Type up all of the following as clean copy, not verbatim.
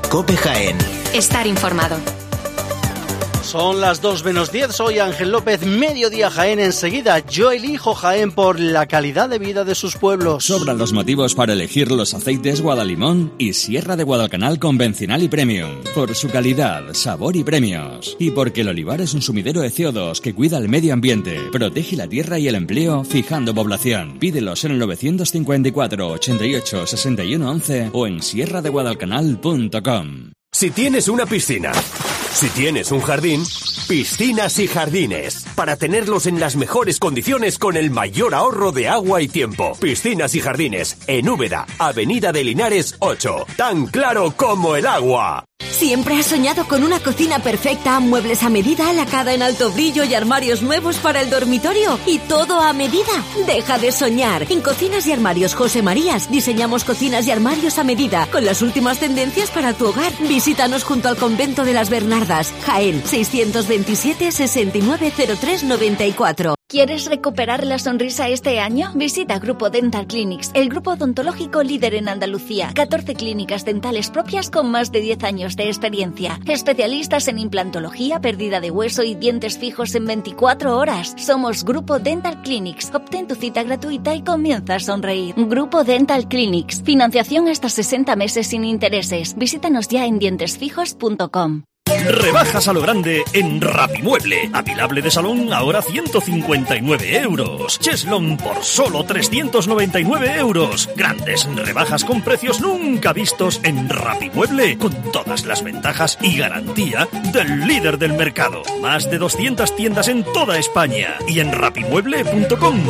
COPE Jaén. Estar informado. Son las 2:10, soy Ángel López, Mediodía Jaén. Enseguida, yo elijo Jaén por la calidad de vida de sus pueblos. Sobran los motivos para elegir los aceites Guadalimón y Sierra de Guadalcanal convencional y premium. Por su calidad, sabor y premios. Y porque el olivar es un sumidero de CO2 que cuida el medio ambiente, protege la tierra y el empleo, fijando población. Pídelos en el 954 88 61 11 o en sierradeguadalcanal.com. Si tienes una piscina, si tienes un jardín, Piscinas y Jardines, para tenerlos en las mejores condiciones con el mayor ahorro de agua y tiempo. Piscinas y Jardines, en Úbeda, Avenida de Linares 8, tan claro como el agua. ¿Siempre has soñado con una cocina perfecta, muebles a medida, lacada en alto brillo y armarios nuevos para el dormitorio? ¿Y todo a medida? Deja de soñar. En Cocinas y Armarios José Marías diseñamos cocinas y armarios a medida, con las últimas tendencias para tu hogar. Visítanos junto al Convento de las Bernardas, Jaén, 627 69 03 94. ¿Quieres recuperar la sonrisa este año? Visita Grupo Dental Clinics, el grupo odontológico líder en Andalucía. 14 clínicas dentales propias con más de 10 años de experiencia. Especialistas en implantología, pérdida de hueso y dientes fijos en 24 horas. Somos Grupo Dental Clinics. Obtén tu cita gratuita y comienza a sonreír. Grupo Dental Clinics. Financiación hasta 60 meses sin intereses. Visítanos ya en dientesfijos.com. Rebajas a lo grande en Rapimueble. Apilable de salón ahora 159 euros. Cheslon por solo 399 euros. Grandes rebajas con precios nunca vistos en Rapimueble, con todas las ventajas y garantía del líder del mercado. Más de 200 tiendas en toda España y en rapimueble.com.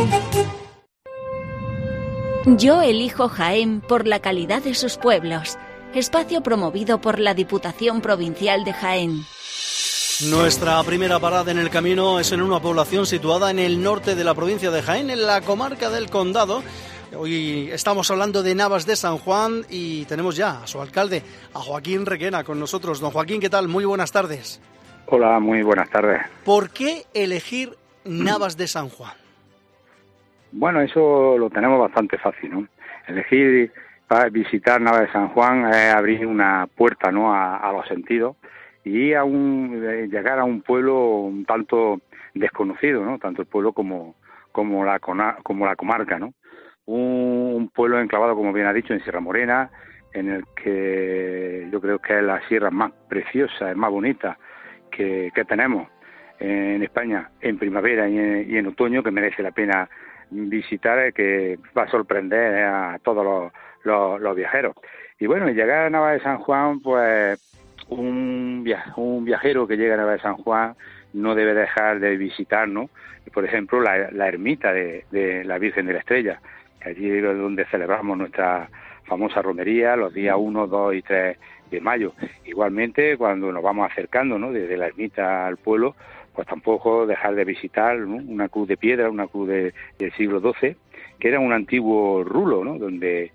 Yo elijo Jaén por la calidad de sus pueblos. Espacio promovido por la Diputación Provincial de Jaén. Nuestra primera parada en el camino es en una población situada en el norte de la provincia de Jaén, en la comarca del Condado. Hoy estamos hablando de Navas de San Juan y tenemos ya a su alcalde, a Joaquín Requena, con nosotros. Don Joaquín, ¿qué tal? Muy buenas tardes. Hola, muy buenas tardes. ¿Por qué elegir Navas de San Juan? Bueno, eso lo tenemos bastante fácil, ¿no? Elegir para visitar Navas de San Juan es abrir una puerta, ¿no?, a los sentidos y llegar a un pueblo un tanto desconocido, ¿no?, tanto el pueblo como la comarca, ¿no? Un pueblo enclavado, como bien ha dicho, en Sierra Morena, en el que yo creo que es la sierra más preciosa, es más bonita que tenemos en España en primavera y en otoño, que merece la pena visitar, que va a sorprender a todos los viajeros. Y bueno, llegar a Navas de San Juan, pues un viajero que llega a Navas de San Juan no debe dejar de visitar, ¿no?, por ejemplo, la ermita de la Virgen de la Estrella, que allí es donde celebramos nuestra famosa romería los días 1, 2 y 3 de mayo. Igualmente, cuando nos vamos acercando, ¿no?, desde la ermita al pueblo, pues tampoco dejar de visitar, ¿no?, una cruz de piedra, una cruz del siglo XII, que era un antiguo rulo, ¿no?, donde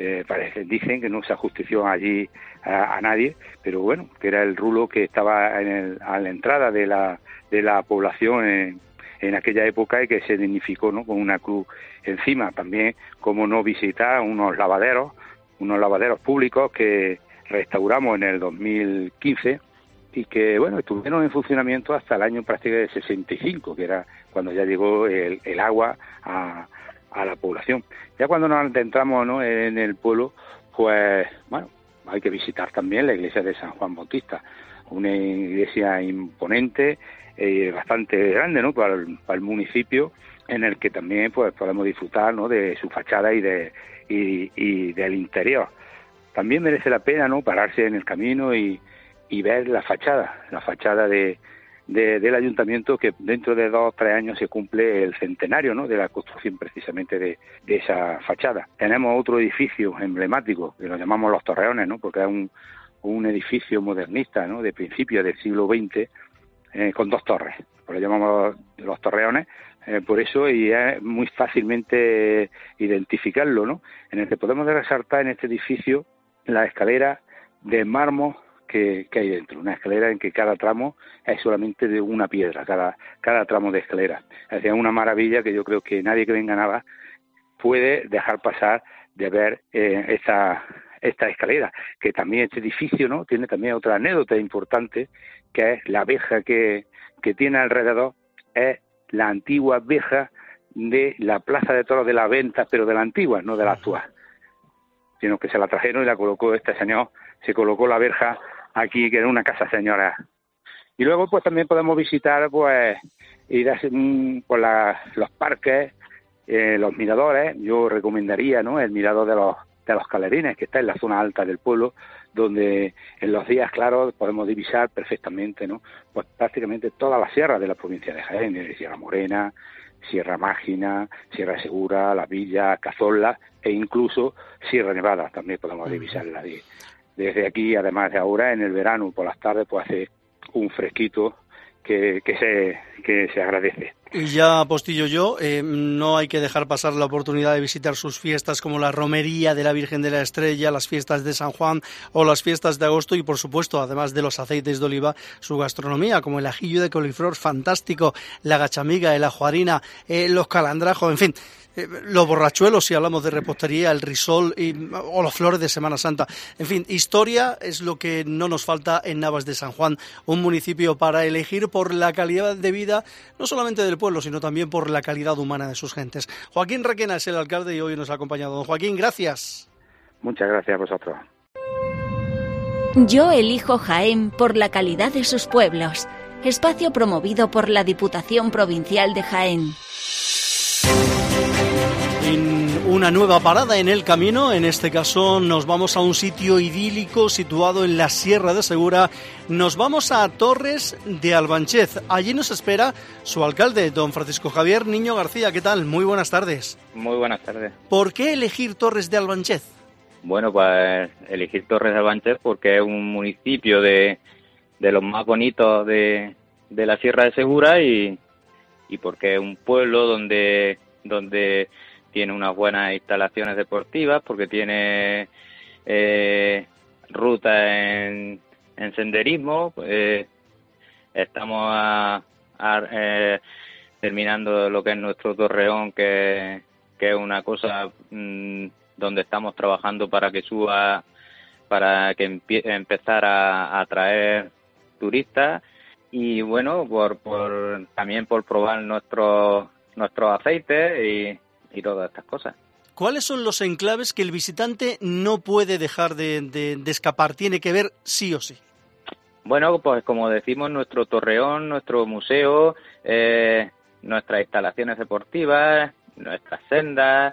dicen que no se ajustició allí a nadie, pero bueno, que era el rulo que estaba a la entrada de la población en aquella época y que se dignificó, ¿no?, con una cruz encima. También, como no visitar unos lavaderos públicos que restauramos en el 2015 y que, bueno, estuvieron en funcionamiento hasta el año prácticamente 65, que era cuando ya llegó el agua a la población. Ya cuando nos adentramos, ¿no?, en el pueblo, pues, bueno, hay que visitar también la iglesia de San Juan Bautista, una iglesia imponente, bastante grande, ¿no?, para el municipio, en el que también pues podemos disfrutar, ¿no?, de su fachada y del interior. También merece la pena, ¿no?, pararse en el camino y ver la fachada del ayuntamiento, que dentro de 2 o 3 años se cumple el centenario, ¿no?, de la construcción precisamente de esa fachada. Tenemos otro edificio emblemático que lo llamamos Los Torreones, ¿no?, porque es un edificio modernista, ¿no?, de principios del siglo XX, con 2 torres. Lo llamamos Los Torreones por eso, y es muy fácilmente identificarlo, ¿no?, en el que podemos resaltar en este edificio la escalera de mármol que hay dentro, una escalera en que cada tramo es solamente de una piedra, cada tramo de escalera. Es decir, una maravilla que yo creo que nadie que venga a Navas puede dejar pasar de ver esta escalera, que también este edificio, ¿no?, tiene también otra anécdota importante, que es la verja que tiene alrededor, es la antigua verja de la Plaza de Toros de la Venta, pero de la antigua, no de la actual, sino que se la trajeron y la colocó este señor, se colocó la verja aquí, que era una casa señora. Y luego pues también podemos visitar, pues, ir a por los parques, los miradores. Yo recomendaría, ¿no?, el mirador de los Calerines, que está en la zona alta del pueblo, donde en los días claros podemos divisar perfectamente, ¿no?, pues prácticamente toda la sierra de la provincia de Jaén, Sierra Morena, Sierra Mágina, Sierra Segura, Las Villas, Cazorla e incluso Sierra Nevada, también podemos divisarla desde aquí. Además de ahora, en el verano, por las tardes, pues hace un fresquito que se agradece. Y ya postillo yo, no hay que dejar pasar la oportunidad de visitar sus fiestas como la Romería de la Virgen de la Estrella, las fiestas de San Juan o las fiestas de agosto y, por supuesto, además de los aceites de oliva, su gastronomía, como el ajillo de coliflor fantástico, la gachamiga, el ajo harina, los calandrajos, en fin, los borrachuelos, si hablamos de repostería, el risol o las flores de Semana Santa. En fin, historia es lo que no nos falta en Navas de San Juan, un municipio para elegir por la calidad de vida, no solamente del pueblo, sino también por la calidad humana de sus gentes. Joaquín Requena es el alcalde y hoy nos ha acompañado. Don Joaquín, gracias. Muchas gracias a vosotros. Yo elijo Jaén por la calidad de sus pueblos. Espacio promovido por la Diputación Provincial de Jaén. Una nueva parada en el camino, en este caso nos vamos a un sitio idílico situado en la Sierra de Segura, nos vamos a Torres de Albanchez. Allí nos espera su alcalde, don Francisco Javier Niño García. ¿Qué tal? Muy buenas tardes. Muy buenas tardes. ¿Por qué elegir Torres de Albanchez? Bueno, pues elegir Torres de Albanchez porque es un municipio de los más bonitos de la Sierra de Segura y porque es un pueblo donde tiene unas buenas instalaciones deportivas, porque tiene rutas en senderismo. Estamos terminando lo que es nuestro Torreón, que es una cosa donde estamos trabajando para que suba, para que empezar a atraer turistas y bueno, también por probar nuestros aceites y todas estas cosas. ¿Cuáles son los enclaves que el visitante no puede dejar de escapar? Tiene que ver sí o sí. Bueno, pues como decimos, nuestro Torreón, nuestro museo, nuestras instalaciones deportivas, nuestras sendas,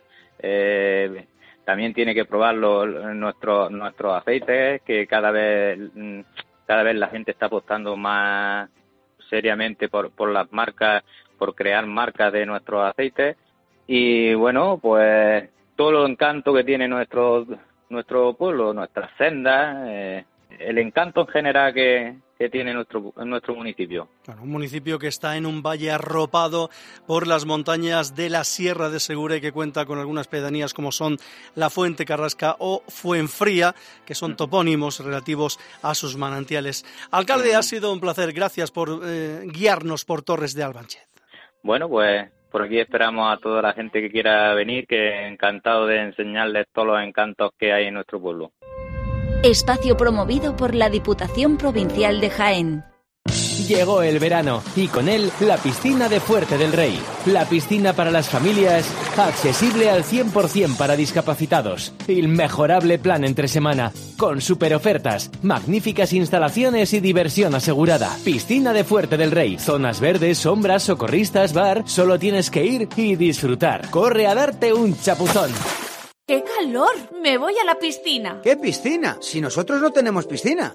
también tiene que probar nuestros aceites, que cada vez la gente está apostando más seriamente por las marcas, por crear marcas de nuestros aceites. Y bueno, pues todo el encanto que tiene nuestro pueblo, nuestras sendas, el encanto en general que tiene nuestro municipio. Claro, un municipio que está en un valle arropado por las montañas de la Sierra de Segura y que cuenta con algunas pedanías como son La Fuente Carrasca o Fuenfría, que son topónimos relativos a sus manantiales. Alcalde, ha sido un placer. Gracias por guiarnos por Torres de Albanchez. Bueno, pues por aquí esperamos a toda la gente que quiera venir, que encantado de enseñarles todos los encantos que hay en nuestro pueblo. Espacio promovido por la Diputación Provincial de Jaén. Llegó el verano y con él la piscina de Fuerte del Rey. La piscina para las familias, accesible al 100% para discapacitados. Inmejorable plan entre semana, con super ofertas, magníficas instalaciones y diversión asegurada. Piscina de Fuerte del Rey, zonas verdes, sombras, socorristas, bar. Solo tienes que ir y disfrutar. Corre a darte un chapuzón. ¡Qué calor! ¡Me voy a la piscina! ¿Qué piscina? Si nosotros no tenemos piscina.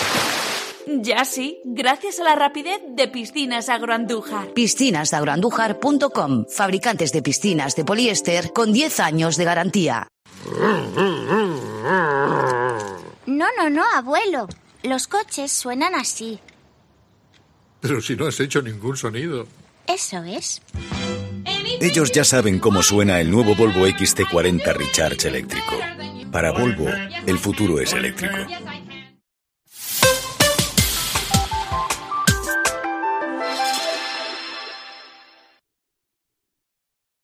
Ya sí, gracias a la rapidez de Piscinas Agroandújar. Piscinasagroandújar.com, fabricantes de piscinas de poliéster con 10 años de garantía. No, abuelo. Los coches suenan así. Pero si no has hecho ningún sonido. Eso es. Ellos ya saben cómo suena el nuevo Volvo XC40 Recharge eléctrico. Para Volvo, el futuro es eléctrico.